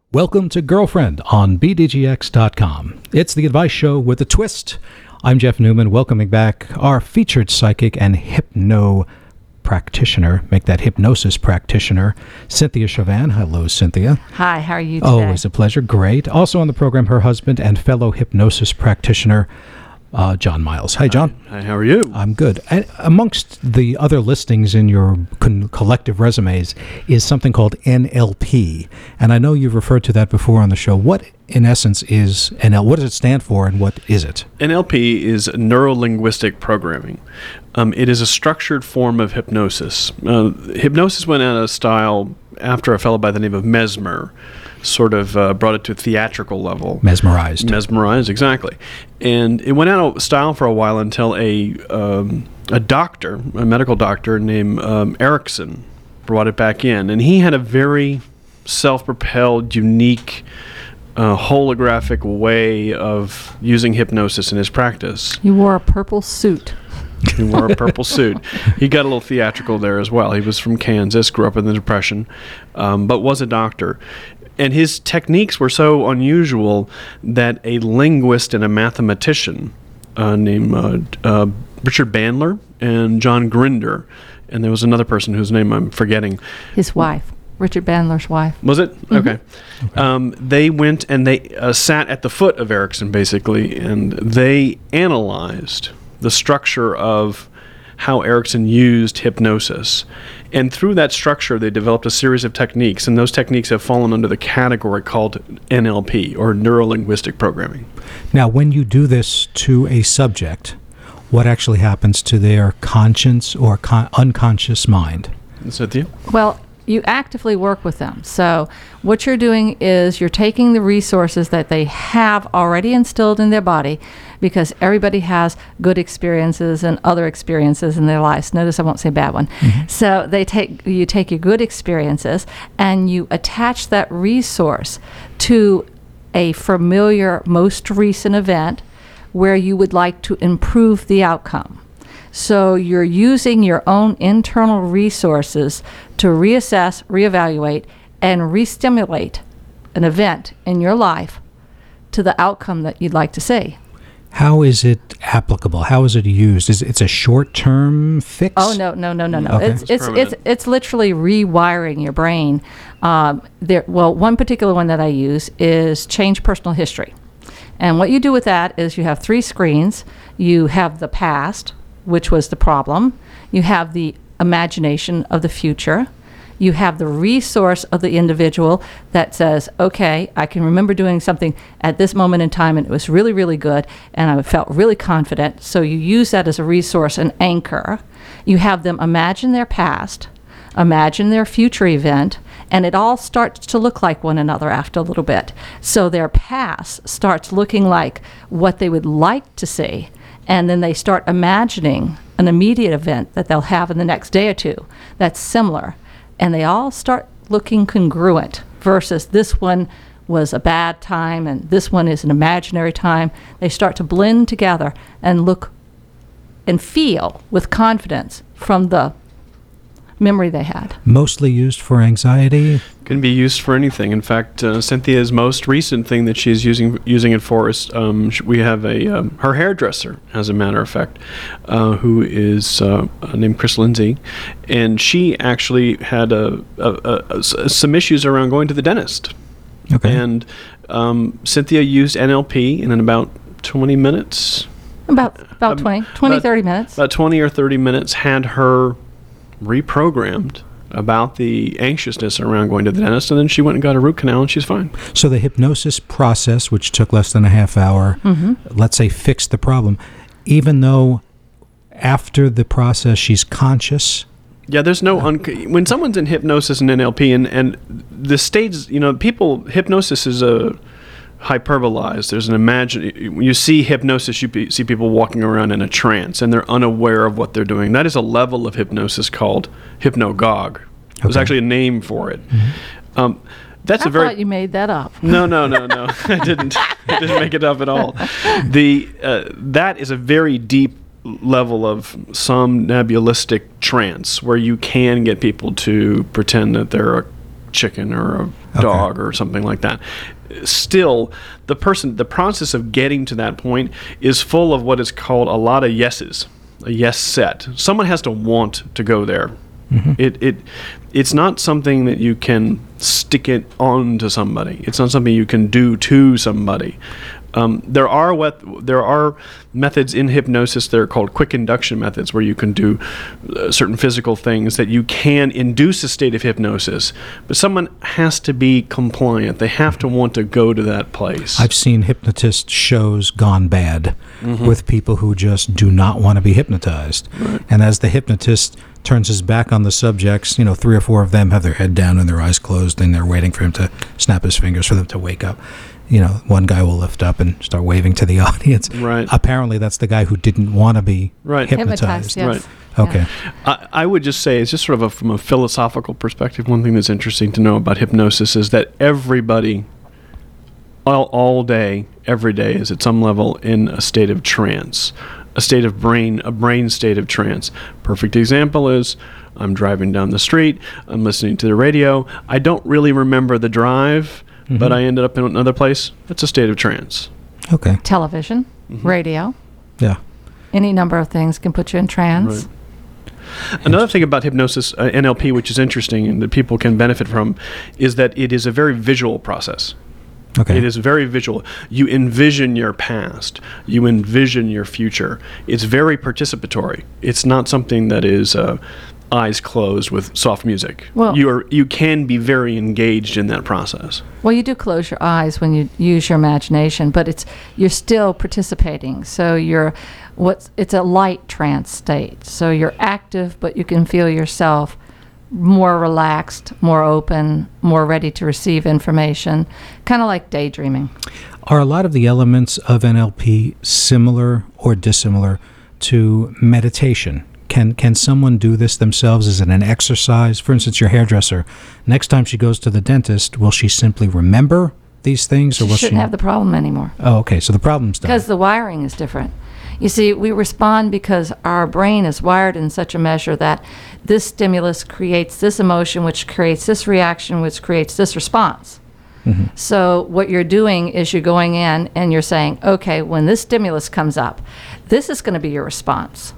Welcome to Girlfriend on BDGX.com. It's the advice show with a twist. I'm Jeff Newman, welcoming back our featured psychic and hypnosis practitioner, Cynthia Chauvin. Hello, Cynthia. Hi, how are you today? Always a pleasure. Great. Also on the program, her husband and fellow hypnosis practitioner, John Miles. Hi, John. Hi, how are you? I'm good. And amongst the other listings in your collective resumes is something called NLP. And I know you've referred to that before on the show. What, in essence, is NLP? What does it stand for, and what is it? NLP is neuro-linguistic programming. It is a structured form of hypnosis. Hypnosis went out of style after a fellow by the name of Mesmer sort of brought it to a theatrical level. Mesmerized, exactly. And it went out of style for a while until a medical doctor named Erickson brought it back in. And he had a very self-propelled, unique, holographic way of using hypnosis in his practice. He wore a purple suit. He wore a purple suit. He got a little theatrical there as well. He was from Kansas, grew up in the Depression, but was a doctor. And his techniques were so unusual that a linguist and a mathematician named Richard Bandler and John Grinder, and there was another person whose name I'm forgetting. His wife, Richard Bandler's wife. Was it? Mm-hmm. Okay. They went and they sat at the foot of Erickson, basically, and they analyzed the structure of how Erickson used hypnosis. And through that structure, they developed a series of techniques, and those techniques have fallen under the category called NLP, or neuro-linguistic programming. Now, when you do this to a subject, what actually happens to their conscious or unconscious mind? Cynthia? Well, you actively work with them. So what you're doing is you're taking the resources that they have already instilled in their body, because everybody has good experiences and other experiences in their lives. Notice I won't say bad one. Mm-hmm. So you take your good experiences and you attach that resource to a familiar, most recent event where you would like to improve the outcome. So you're using your own internal resources to reassess, reevaluate, and re-stimulate an event in your life to the outcome that you'd like to see. How is it applicable? How is it used? It's a short-term fix? Oh, no. Okay. It's literally rewiring your brain. One particular one that I use is change personal history. And what you do with that is you have 3 screens. You have the past, which was the problem. You have the imagination of the future. You have the resource of the individual that says, okay, I can remember doing something at this moment in time and it was really, really good and I felt really confident. So you use that as a resource, an anchor. You have them imagine their past, imagine their future event, and it all starts to look like one another after a little bit. So their past starts looking like what they would like to see. And then they start imagining an immediate event that they'll have in the next day or two that's similar. And they all start looking congruent versus this one was a bad time and this one is an imaginary time. They start to blend together and look and feel with confidence from the memory they had. Mostly used for anxiety? Can be used for anything. In fact, Cynthia's most recent thing that she's using it for is we have her hairdresser, as a matter of fact, who is named Chris Lindsay, and she actually had some issues around going to the dentist. Okay. And Cynthia used NLP, and in about 20 minutes, about 30 minutes. About 20 or 30 minutes had her reprogrammed about the anxiousness around going to the dentist, and then she went and got a root canal and she's fine. So the hypnosis process, which took less than a half hour, let's say fixed the problem, even though after the process she's conscious? Yeah, there's no when someone's in hypnosis and NLP and the stages, hypnosis is a hyperbolized. There's you see hypnosis, you see people walking around in a trance and they're unaware of what they're doing. That is a level of hypnosis called hypnagogue. There's actually a name for it. I thought you made that up. No. I didn't make it up at all. That is a very deep level of somnambulistic trance where you can get people to pretend that they're a chicken or dog or something like that. Still, the process of getting to that point is full of what is called a lot of yeses, a yes set. Someone has to want to go there. It's not something that you can stick it on to somebody. It's not something you can do to somebody. There are methods in hypnosis that are called quick induction methods, where you can do certain physical things that you can induce a state of hypnosis, but someone has to be compliant. They have to want to go to that place. I've seen hypnotist shows gone bad with people who just do not want to be hypnotized. Right. And as the hypnotist turns his back on the subjects, 3 or 4 of them have their head down and their eyes closed, and they're waiting for him to snap his fingers for them to wake up. One guy will lift up and start waving to the audience. Right. Apparently, that's the guy who didn't want to be hypnotized. Yes. Right. Okay. I would just say, it's just sort of from a philosophical perspective, one thing that's interesting to know about hypnosis is that everybody, all day, every day, is at some level in a state of trance, a brain state of trance. Perfect example is, I'm driving down the street, I'm listening to the radio, I don't really remember the drive, but I ended up in another place. That's a state of trance. Okay. Television, radio, Yeah. any number of things can put you in trance. Right. Another thing about hypnosis, NLP, which is interesting and that people can benefit from, is that it is a very visual process. Okay. It is very visual. You envision your past. You envision your future. It's very participatory. It's not something that is eyes closed with soft music. Well, you can be very engaged in that process. Well, you do close your eyes when you use your imagination, but you're still participating. So it's a light trance state. So you're active, but you can feel yourself more relaxed, more open, more ready to receive information, kind of like daydreaming. Are a lot of the elements of NLP similar or dissimilar to meditation? Can someone do this themselves? Is it an exercise? For instance, your hairdresser, next time she goes to the dentist, will she simply remember these things? Or She will shouldn't have the problem anymore. Oh, okay, so the problem's done. Because the wiring is different. You see, we respond because our brain is wired in such a measure that this stimulus creates this emotion, which creates this reaction, which creates this response. So what you're doing is you're going in and you're saying, okay, when this stimulus comes up, this is going to be your response.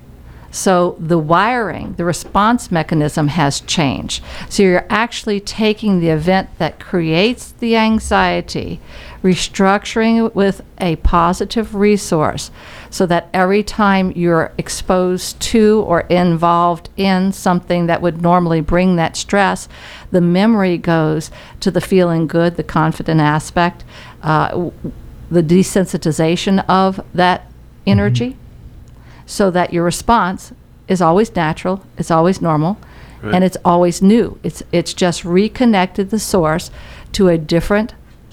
So the wiring, the response mechanism has changed. So you're actually taking the event that creates the anxiety, restructuring it with a positive resource so that every time you're exposed to or involved in something that would normally bring that stress, the memory goes to the feeling good, the confident aspect, the desensitization of that energy. So that your response is always natural, it's always normal, Right. and it's always new. It's just reconnected the source to a different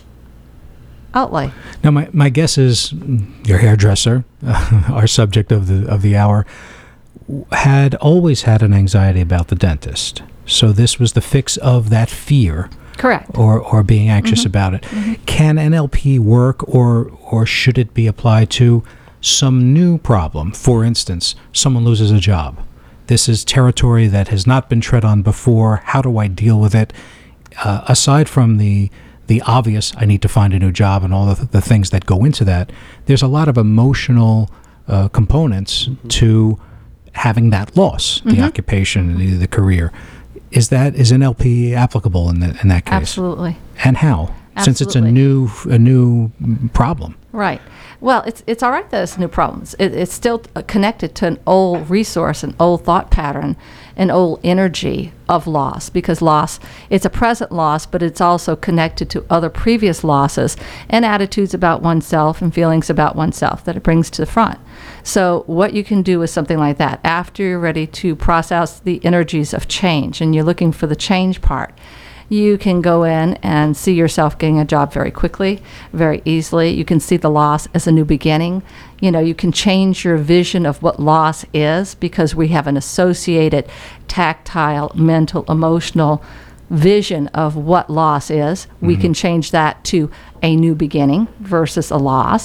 outlay. Now, my guess is your hairdresser, our subject of the hour, had always had an anxiety about the dentist. So this was the fix of that fear. Correct. Or being anxious about it. Can NLP work, or should it be applied to some new problem? For instance, someone loses a job. This is territory that has not been tread on before. How do I deal with it? Aside from the obvious, I need to find a new job and all the things that go into that, there's a lot of emotional components to having that loss, the occupation, the career. Is NLP applicable in that case? Absolutely. And how? Since it's a Absolutely. new problem. Right. Well, it's all right that it's new problems. It's still connected to an old resource, an old thought pattern, an old energy of loss, because loss, it's a present loss, but it's also connected to other previous losses and attitudes about oneself and feelings about oneself that it brings to the front. So what you can do with something like that, after you're ready to process the energies of change and you're looking for the change part, you can go in and see yourself getting a job very quickly, very easily. You can see the loss as a new beginning. You can change your vision of what loss is, because we have an associated tactile, mental, emotional vision of what loss is. We can change that to a new beginning versus a loss.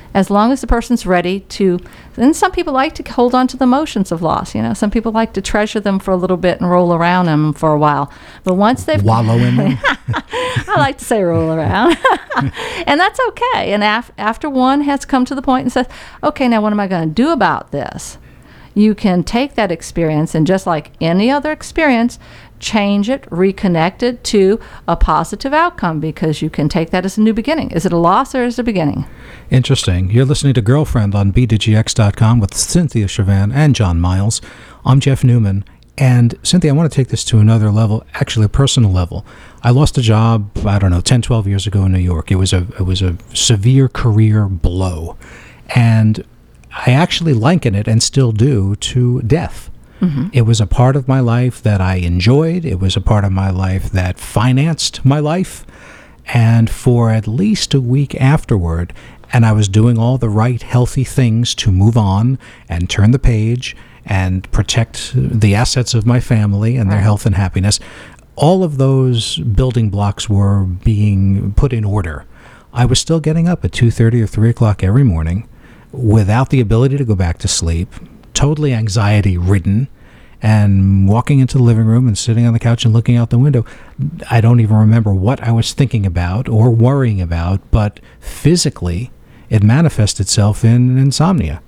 as long as the person's ready to. And some people like to hold on to the emotions of loss. Some people like to treasure them for a little bit and roll around them for a while. But once they've wallow in them. I like to say roll around, and that's okay. And after one has come to the point and says, "Okay, now what am I going to do about this?" You can take that experience and, just like any other experience, change it, reconnect it to a positive outcome, because you can take that as a new beginning. Is it a loss or is it a beginning? Interesting. You're listening to Girlfriend on B2GX.com with Cynthia Chavannes and John Miles. I'm Jeff Newman. And Cynthia, I want to take this to another level, actually a personal level. I lost a job, 10, 12 years ago in New York. It was a severe career blow. And I actually liken it, and still do, to death. Mm-hmm. It was a part of my life that I enjoyed. It was a part of my life that financed my life. And for at least a week afterward, and I was doing all the right, healthy things to move on and turn the page and protect the assets of my family and their health and happiness. All of those building blocks were being put in order. I was still getting up at 2:30 or 3 o'clock every morning without the ability to go back to sleep, totally anxiety-ridden, and walking into the living room and sitting on the couch and looking out the window. I don't even remember what I was thinking about or worrying about, but physically it manifests itself in insomnia.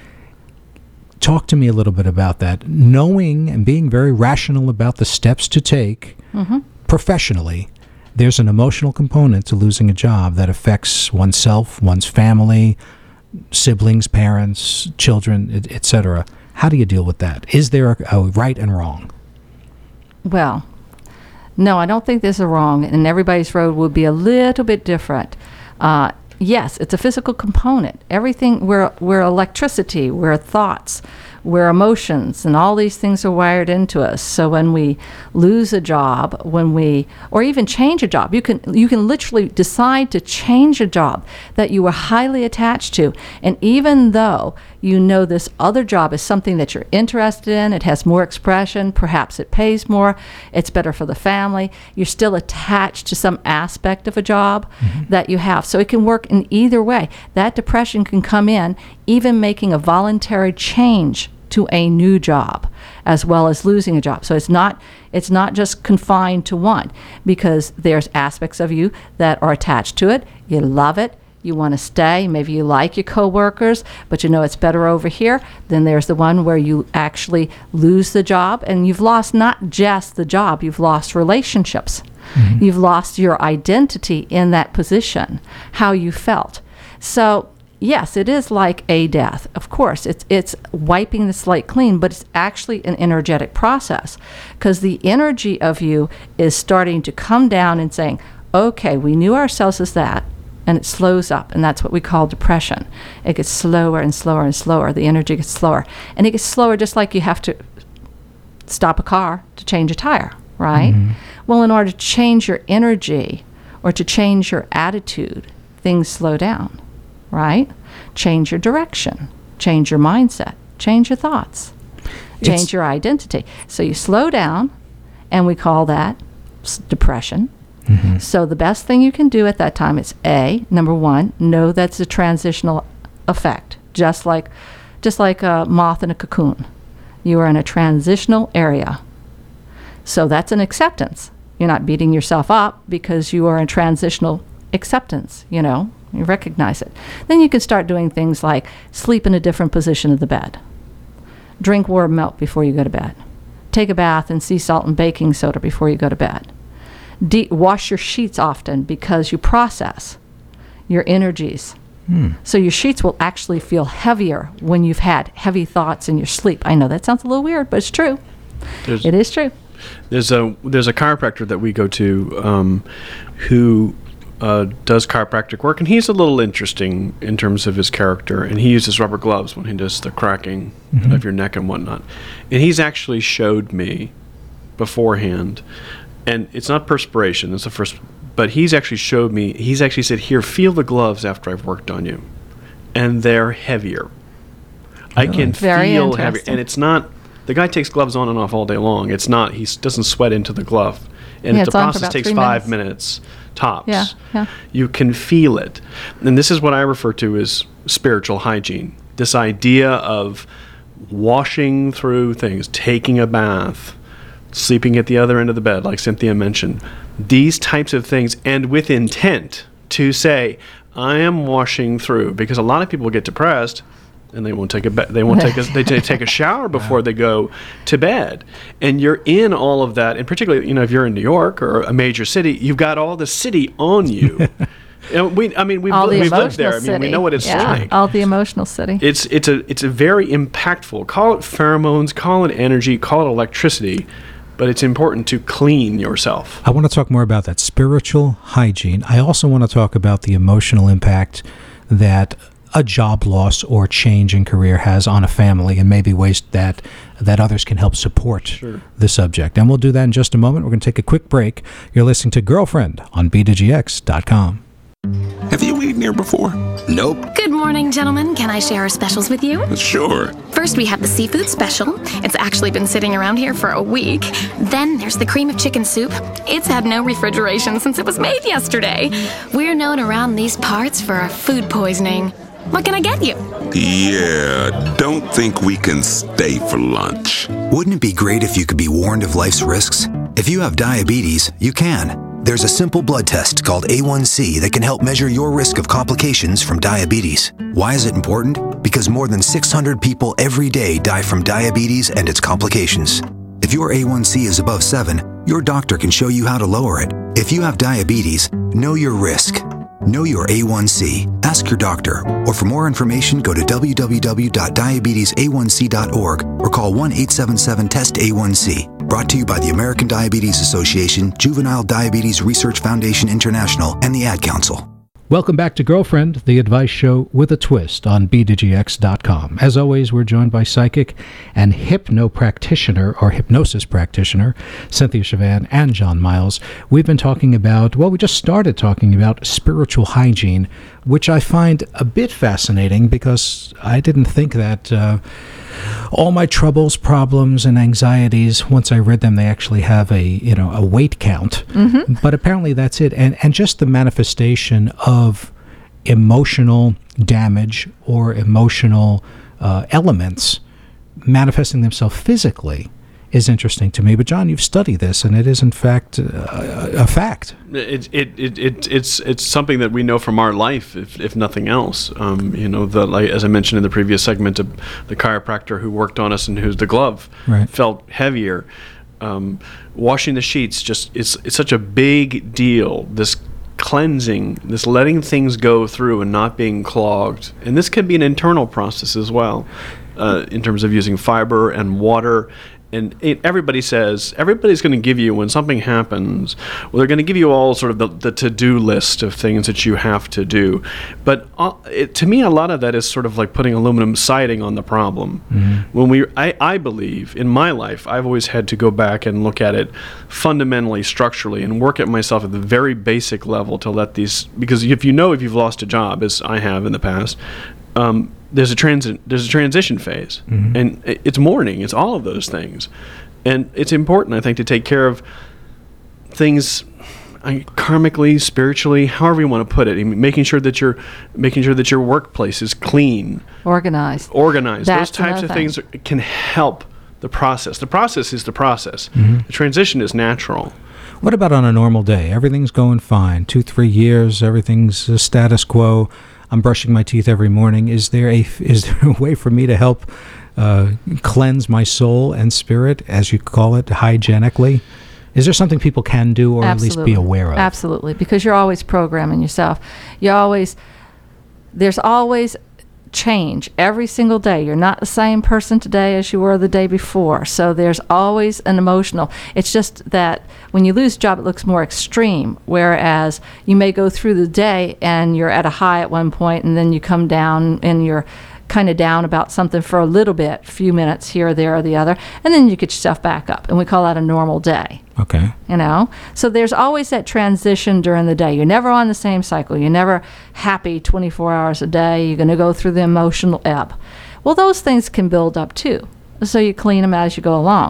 Talk to me a little bit about that, knowing and being very rational about the steps to take professionally. There's an emotional component to losing a job that affects oneself, one's family, siblings, parents, children, etc. How do you deal with that? Is there a right and wrong? Well, no, I don't think there's a wrong, and everybody's road would be a little bit different. Yes, it's a physical component. Everything, we're electricity, we're thoughts, we're emotions, and all these things are wired into us. So when we lose a job, or even change a job, you can literally decide to change a job that you were highly attached to. And even though you know this other job is something that you're interested in, it has more expression, perhaps it pays more, it's better for the family, you're still attached to some aspect of a job that you have. So it can work in either way. That depression can come in even making a voluntary change to a new job, as well as losing a job. So it's not just confined to one, because there's aspects of you that are attached to it. You love it. You want to stay. Maybe you like your coworkers, but you know it's better over here. Then there's the one where you actually lose the job, and you've lost not just the job, you've lost relationships. You've lost your identity in that position, how you felt. So yes, it is like a death. Of course, it's wiping the slate clean, but it's actually an energetic process, because the energy of you is starting to come down and saying, okay, we knew ourselves as that, and it slows up, and that's what we call depression. It gets slower and slower and slower. The energy gets slower, and it gets slower just like you have to stop a car to change a tire, right? Well, in order to change your energy or to change your attitude, things slow down. Right? Change your direction, change your mindset, change your thoughts, change your identity. So you slow down, and we call that depression. So the best thing you can do at that time is number one, know that's a transitional effect, just like a moth in a cocoon. You are in a transitional area. So that's an acceptance. You're not beating yourself up because you are in transitional acceptance, You recognize it. Then you can start doing things like sleep in a different position of the bed. Drink warm milk before you go to bed. Take a bath in sea salt and baking soda before you go to bed. Wash your sheets often, because you process your energies. So your sheets will actually feel heavier when you've had heavy thoughts in your sleep. I know that sounds a little weird, but it's true. It is true. There's a chiropractor that we go to who does chiropractic work, and he's a little interesting in terms of his character, and he uses rubber gloves when he does the cracking of your neck and whatnot. And he's actually showed me beforehand, and it's not perspiration, it's the first, but he's actually showed me, he's actually said, here, feel the gloves after I've worked on you. And they're heavier. I can feel heavier. And it's not, the guy takes gloves on and off all day long. It's not, he doesn't sweat into the glove. And Yeah, if the it's on for process about takes 3 5 minutes. minutes tops, Yeah. you can feel it. And this is what I refer to as spiritual hygiene. This idea of washing through things, taking a bath, sleeping at the other end of the bed, like Cynthia mentioned. These types of things, and with intent to say, I am washing through, because a lot of people get depressed and they won't take take a shower before they go to bed. And you're in all of that, and particularly, if you're in New York or a major city, you've got all the city on you. We've lived there. We know what it's like. All the emotional city. It's a very impactful. Call it pheromones, call it energy, call it electricity, but it's important to clean yourself. I want to talk more about that spiritual hygiene. I also want to talk about the emotional impact that a job loss or change in career has on a family, and maybe ways that others can help support the subject. And we'll do that in just a moment. We're going to take a quick break. You're listening to Girlfriend on B2GX.com. Have you eaten here before? Nope. Good morning, gentlemen. Can I share our specials with you? Sure. First, we have the seafood special. It's actually been sitting around here for a week. Then there's the cream of chicken soup. It's had no refrigeration since it was made yesterday. We're known around these parts for our food poisoning. What can I get you? Yeah, don't think we can stay for lunch. Wouldn't it be great if you could be warned of life's risks? If you have diabetes, you can. There's a simple blood test called A1C that can help measure your risk of complications from diabetes. Why is it important? Because more than 600 people every day die from diabetes and its complications. If your A1C is above 7, your doctor can show you how to lower it. If you have diabetes, know your risk. Know your A1C. Ask your doctor. Or for more information, go to www.diabetesa1c.org or call 1-877-TEST-A1C. Brought to you by the American Diabetes Association, Juvenile Diabetes Research Foundation International, and the Ad Council. Welcome back to Girlfriend, the advice show with a twist on B2GX.com. As always, we're joined by psychic and hypnosis practitioner, Cynthia Chavan and John Miles. We just started talking about spiritual hygiene, which I find a bit fascinating because I didn't think that all my troubles, problems, and anxieties, once I read them, they actually have a weight count. Mm-hmm. But apparently that's it. And just the manifestation of emotional damage or emotional elements manifesting themselves physically is interesting to me. But John, you've studied this, and it is in fact a fact. It's something that we know from our life, if nothing else. As I mentioned in the previous segment, the chiropractor who worked on us and who's the glove felt heavier. Washing the sheets, it's such a big deal. This cleansing, this letting things go through and not being clogged, and this can be an internal process as well, in terms of using fiber and water. And everybody's going to give you, when something happens, they're going to give you all sort of the to-do list of things that you have to do. But to me, a lot of that is sort of like putting aluminum siding on the problem. Mm-hmm. I believe, in my life, I've always had to go back and look at it fundamentally, structurally, and work at myself at the very basic level to let these, because if you've lost a job, as I have in the past, there's a transition phase, mm-hmm. and it's mourning. It's all of those things, and it's important, I think, to take care of things karmically, spiritually, however you want to put it. Making sure that your workplace is clean, organized. That's those types of things can help the process. The process is the process. Mm-hmm. The transition is natural. What about on a normal day? Everything's going fine. 2-3 years, everything's status quo. I'm brushing my teeth every morning. Is there a way for me to help cleanse my soul and spirit, as you call it, hygienically? Is there something people can do, or at least be aware of? Absolutely, because you're always programming yourself. There's always change every single day. You're not the same person today as you were the day before. So there's always an emotional. It's just that when you lose a job, it looks more extreme, whereas you may go through the day and you're at a high at one point, and then you come down and you're kind of down about something for a little bit, few minutes here, there, or the other, and then you get yourself back up, and we call that a normal day. Okay. So there's always that transition during the day. You're never on the same cycle. You're never happy 24 hours a day. You're going to go through the emotional ebb. Well, those things can build up too. So you clean them as you go along.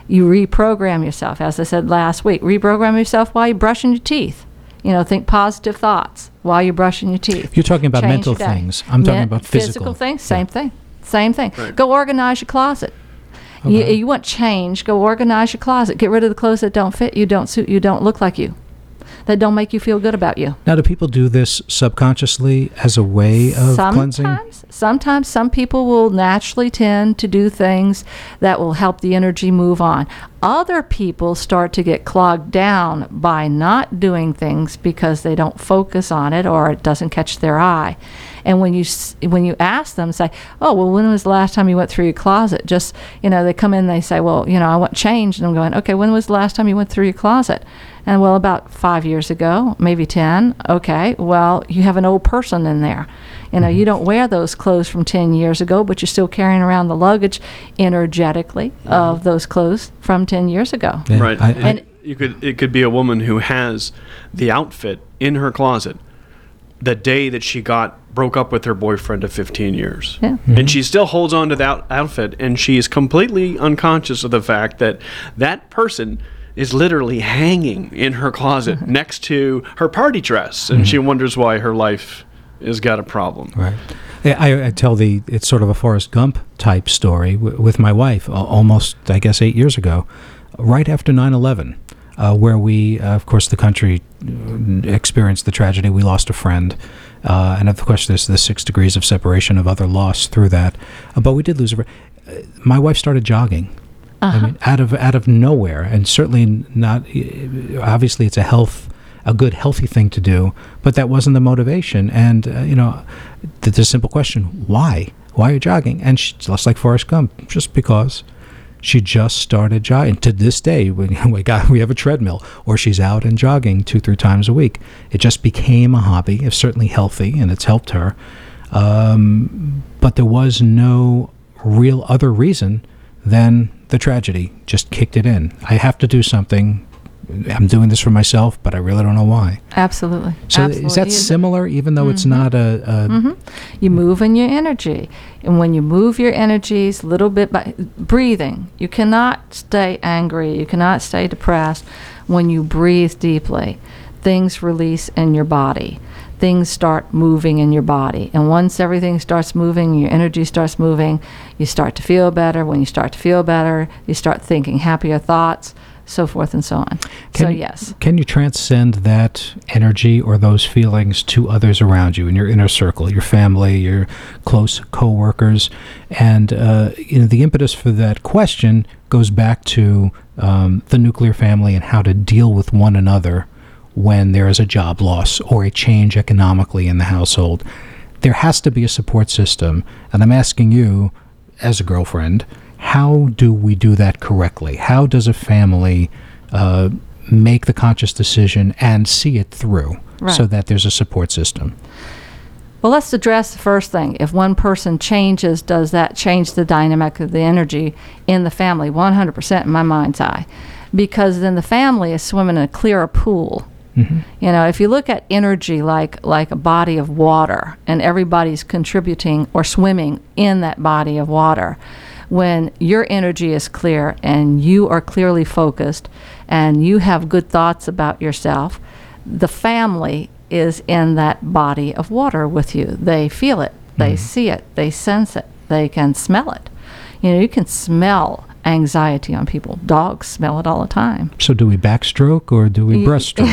You reprogram yourself. As I said last week, reprogram yourself while you're brushing your teeth. Think positive thoughts while you're brushing your teeth. You're talking about Change mental your day. things. I'm talking about physical. things. Same thing. Same thing. Right. Go organize your closet. Okay. You want change, go organize your closet. Get rid of the clothes that don't fit you, don't suit you, don't look like you, that don't make you feel good about you. Now, do people do this subconsciously as a way of cleansing? Sometimes some people will naturally tend to do things that will help the energy move on. Other people start to get clogged down by not doing things because they don't focus on it or it doesn't catch their eye. And when you ask them, say, oh, well, when was the last time you went through your closet? Just, they come in and they say, well, I want change. And I'm going, okay, when was the last time you went through your closet? And well, about 5 years ago, maybe 10. Okay, well, you have an old person in there. You don't wear those clothes from 10 years ago, but you're still carrying around the luggage energetically of those clothes from 10 years ago. Yeah, Right. And It could be a woman who has the outfit in her closet the day that she broke up with her boyfriend of 15 years. Yeah. And she still holds on to that outfit, and she is completely unconscious of the fact that that person is literally hanging in her closet next to her party dress, and she wonders why her life has got a problem. Right. I tell it's sort of a Forrest Gump type story with my wife almost, I guess, 8 years ago, right after 9/11. Where we, of course, the country experienced the tragedy. We lost a friend. And, of course, there's the 6 degrees of separation of other loss through that. But we did lose a friend. My wife started jogging. I mean, out of nowhere. And certainly not, obviously it's a good, healthy thing to do. But that wasn't the motivation. And, the simple question, why? Why are you jogging? And just like Forrest Gump, just because. She just started jogging. To this day, we have a treadmill, or she's out and jogging 2-3 times a week. It just became a hobby. It's certainly healthy, and it's helped her. But there was no real other reason than the tragedy just kicked it in. I have to do something. I'm doing this for myself, but I really don't know why. Absolutely. So Absolutely. is that similar, even though it's not You move in your energy. And when you move your energies little bit by breathing, you cannot stay angry, you cannot stay depressed. When you breathe deeply, things release in your body. Things start moving in your body. And once everything starts moving, your energy starts moving, you start to feel better. When you start to feel better, you start thinking happier thoughts, so forth and so on. Yes. Can you transcend that energy or those feelings to others around you in your inner circle, your family, your close co-workers? And the impetus for that question goes back to the nuclear family and how to deal with one another when there is a job loss or a change economically in the household. There has to be a support system. And I'm asking you, as a girlfriend, how do we do that correctly? How does a family make the conscious decision and see it through so that there's a support system? Well, let's address the first thing. If one person changes, does that change the dynamic of the energy in the family? 100% in my mind's eye. Because then the family is swimming in a clearer pool. Mm-hmm. If you look at energy like a body of water, and everybody's contributing or swimming in that body of water, when your energy is clear and you are clearly focused and you have good thoughts about yourself, the family is in that body of water with you. They feel it, they see it, they sense it, they can smell it. You can smell anxiety on people. Dogs smell it all the time. So do we backstroke or do we breaststroke?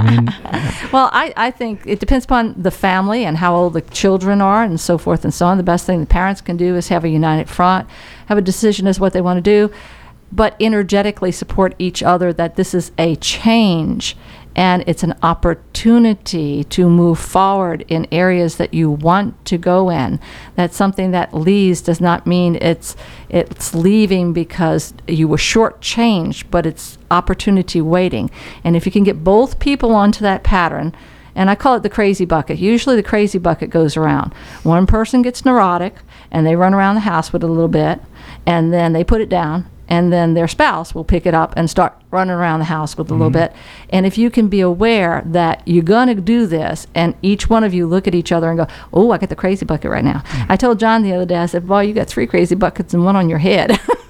Well, I think it depends upon the family and how old the children are and so forth and so on. The best thing the parents can do is have a united front, have a decision as what they want to do, but energetically support each other that this is a change and it's an opportunity to move forward in areas that you want to go in. That something that leaves does not mean it's leaving because you were shortchanged, but it's opportunity waiting. And if you can get both people onto that pattern, and I call it the crazy bucket. Usually the crazy bucket goes around. One person gets neurotic, and they run around the house with it a little bit, and then they put it down, and then their spouse will pick it up and start running around the house with a little bit. And if you can be aware that you're going to do this, and each one of you look at each other and go, oh, I got the crazy bucket right now. I told John the other day, I said, boy, you got 3 crazy buckets and one on your head.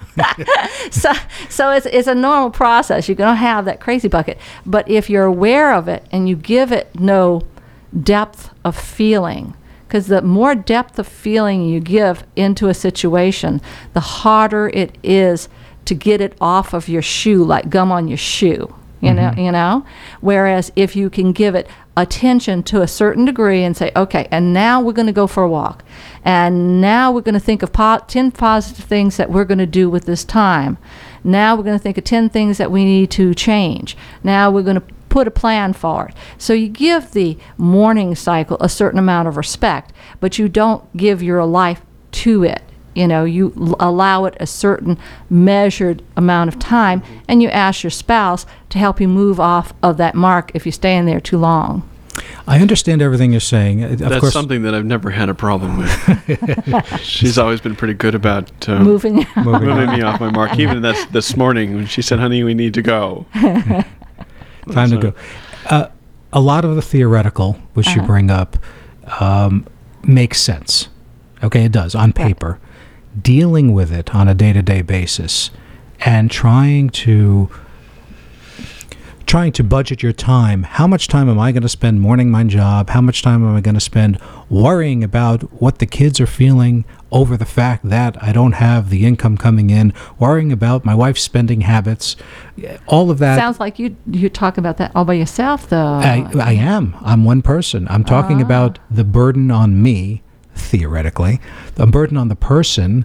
So it's a normal process. You're going to have that crazy bucket. But if you're aware of it and you give it no depth of feeling, because the more depth of feeling you give into a situation, the harder it is to get it off of your shoe, like gum on your shoe. You know. Whereas if you can give it attention to a certain degree and say, okay, and now we're going to go for a walk, and now we're going to think of 10 positive things that we're going to do with this time. Now we're going to think of 10 things that we need to change. Now we're going to put a plan forward. So you give the morning cycle a certain amount of respect, but you don't give your life to it. You know, you allow it a certain measured amount of time, and you ask your spouse to help you move off of that mark if you stay in there too long. I understand everything you're saying. Of That's course, something that I've never had a problem with. She's always been pretty good about Moving moving me off my mark. Even this morning when she said, "Honey, we need to go." Time to go. A lot of the theoretical, which you bring up, makes sense. Okay, it does on paper. Dealing with it on a day-to-day basis and trying to budget your time. How much time am I going to spend mourning my job? How much time am I going to spend worrying about what the kids are feeling over the fact that I don't have the income coming in, worrying about my wife's spending habits, all of that. Sounds like you talk about that all by yourself, though. I am. I'm one person. I'm talking about the burden on me, theoretically. The burden on the person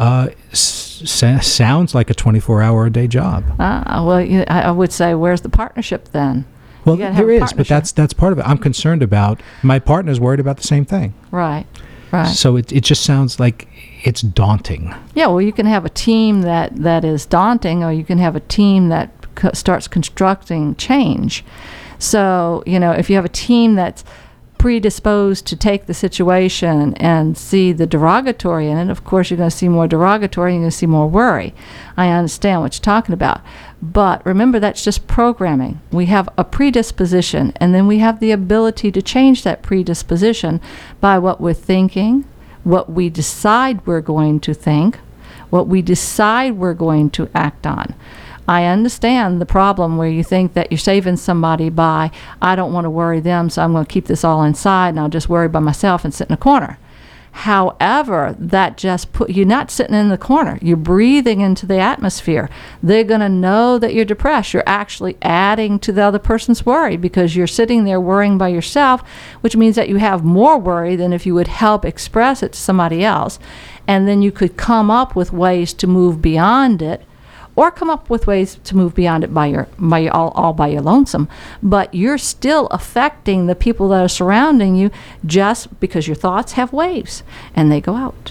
sounds like a 24-hour-a-day job. Well, I would say, where's the partnership then? Well, there is, but that's part of it. I'm concerned about, my partner's worried about the same thing. Right. So it just sounds like it's daunting. Yeah, well, you can have a team that is daunting, or you can have a team that starts constructing change. So, you know, if you have a team that's predisposed to take the situation and see the derogatory in it, of course you're going to see more derogatory, you're going to see more worry. I understand what you're talking about. But remember, that's just programming. We have a predisposition, and then we have the ability to change that predisposition by what we're thinking, what we decide we're going to think, what we decide we're going to act on. I understand the problem where you think that you're saving somebody by, I don't want to worry them, so I'm going to keep this all inside and I'll just worry by myself and sit in a corner. However, that just you're not sitting in the corner. You're breathing into the atmosphere. They're going to know that you're depressed. You're actually adding to the other person's worry because you're sitting there worrying by yourself, which means that you have more worry than if you would help express it to somebody else. And then you could come up with ways to move beyond it, or come up with ways to move beyond it by your lonesome. But you're still affecting the people that are surrounding you just because your thoughts have waves, and they go out.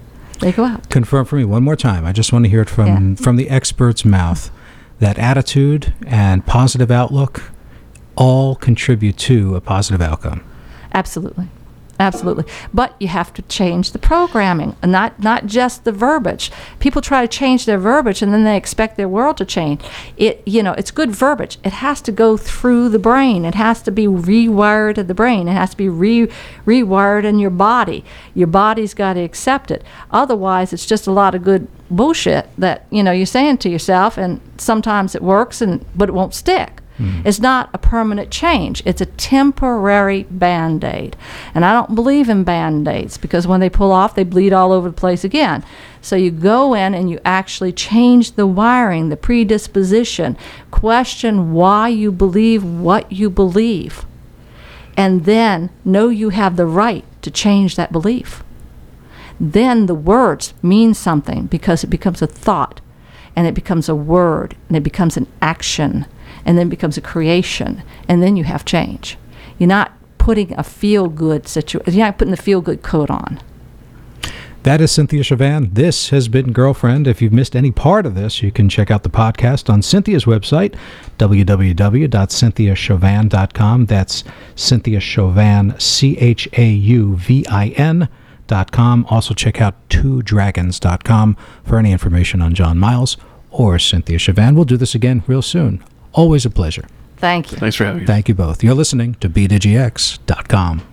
Confirm for me one more time. I just want to hear it from the expert's mouth that attitude and positive outlook all contribute to a positive outcome. Absolutely. But you have to change the programming, not just the verbiage. People try to change their verbiage and then they expect their world to change. It's good verbiage. It has to go through the brain. It has to be rewired in the brain. It has to be rewired in your body. Your body's got to accept it. Otherwise, it's just a lot of good bullshit that you're saying to yourself, and sometimes it works, but it won't stick. It's not a permanent change. It's a temporary Band-Aid. And I don't believe in Band-Aids because when they pull off, they bleed all over the place again. So you go in and you actually change the wiring, the predisposition, question why you believe what you believe, and then know you have the right to change that belief. Then the words mean something because it becomes a thought, and it becomes a word, and it becomes an action, and then becomes a creation, and then you have change. You're not putting a feel-good situation, you're not putting the feel-good coat on. That is Cynthia Chauvin. This has been Girlfriend. If you've missed any part of this, you can check out the podcast on Cynthia's website, www.cynthiachauvin.com. That's Cynthia Chauvin, CHAUVIN.com. Also check out twodragons.com for any information on John Miles or Cynthia Chauvin. We'll do this again real soon. Always a pleasure. Thank you. Thanks for having me. Thank you both. You're listening to BDGX.com.